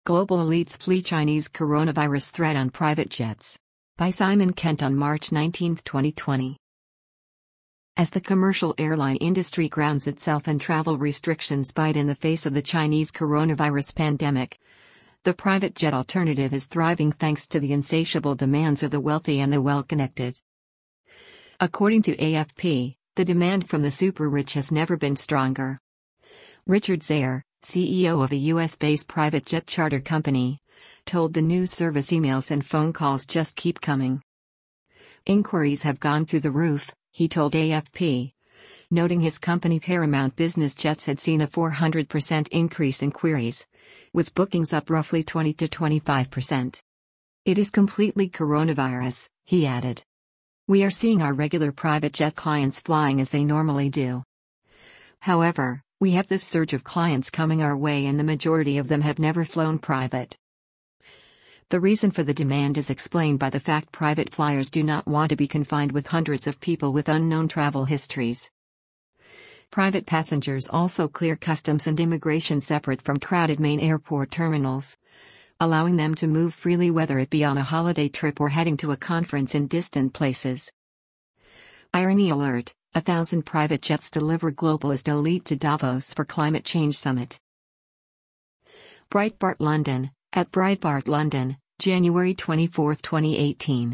Global elites flee Chinese coronavirus threat on private jets. By Simon Kent on March 19, 2020. As the commercial airline industry grounds itself and travel restrictions bite in the face of the Chinese coronavirus pandemic, the private jet alternative is thriving thanks to the insatiable demands of the wealthy and the well-connected. According to AFP, the demand from the super-rich has never been stronger. Richard Zare, CEO of a US-based private jet charter company, told the news service emails and phone calls just keep coming. Inquiries have gone through the roof, he told AFP, noting his company Paramount Business Jets had seen a 400% increase in queries, with bookings up roughly 20 to 25%. It is completely coronavirus, he added. We are seeing our regular private jet clients flying as they normally do. However, we have this surge of clients coming our way and the majority of them have never flown private. The reason for the demand is explained by the fact private flyers do not want to be confined with hundreds of people with unknown travel histories. Private passengers also clear customs and immigration separate from crowded main airport terminals, allowing them to move freely whether it be on a holiday trip or heading to a conference in distant places. Irony alert, 1,000 private jets deliver globalist elite to Davos for climate change summit. Breitbart London, at Breitbart London, January 24, 2018.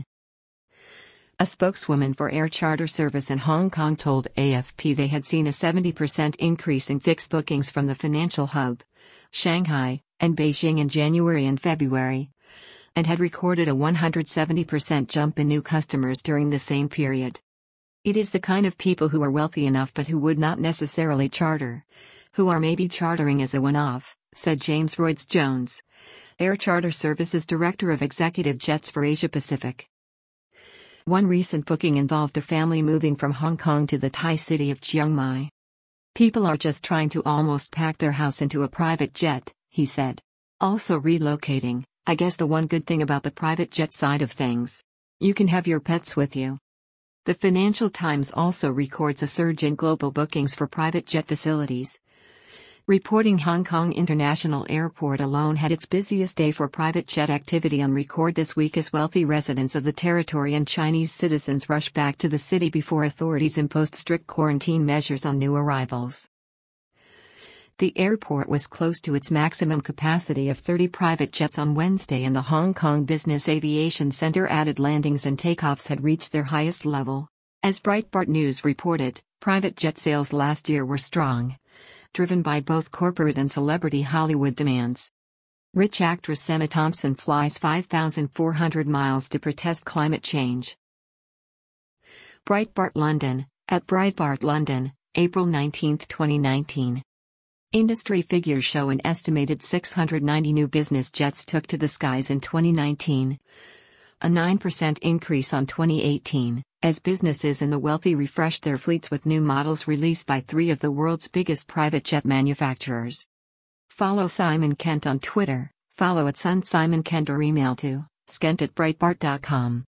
A spokeswoman for air charter service in Hong Kong told AFP they had seen a 70% increase in fixed bookings from the financial hub, Shanghai, and Beijing in January and February, and had recorded a 170% jump in new customers during the same period. It is the kind of people who are wealthy enough but who would not necessarily charter, who are maybe chartering as a one-off, said James Royds-Jones, Air Charter Services Director of Executive Jets for Asia Pacific. One recent booking involved a family moving from Hong Kong to the Thai city of Chiang Mai. People are just trying to almost pack their house into a private jet, he said. Also relocating, I guess the one good thing about the private jet side of things. You can have your pets with you. The Financial Times also records a surge in global bookings for private jet facilities, reporting Hong Kong International Airport alone had its busiest day for private jet activity on record this week as wealthy residents of the territory and Chinese citizens rushed back to the city before authorities imposed strict quarantine measures on new arrivals. The airport was close to its maximum capacity of 30 private jets on Wednesday, and the Hong Kong Business Aviation Center added landings and takeoffs had reached their highest level. As Breitbart News reported, private jet sales last year were strong, driven by both corporate and celebrity Hollywood demands. Rich actress Emma Thompson flies 5,400 miles to protest climate change. Breitbart London, at Breitbart London, April 19, 2019. Industry figures show an estimated 690 new business jets took to the skies in 2019, a 9% increase on 2018, as businesses and the wealthy refreshed their fleets with new models released by three of the world's biggest private jet manufacturers. Follow Simon Kent on Twitter, follow @SunSimonKent or email to skent@breitbart.com.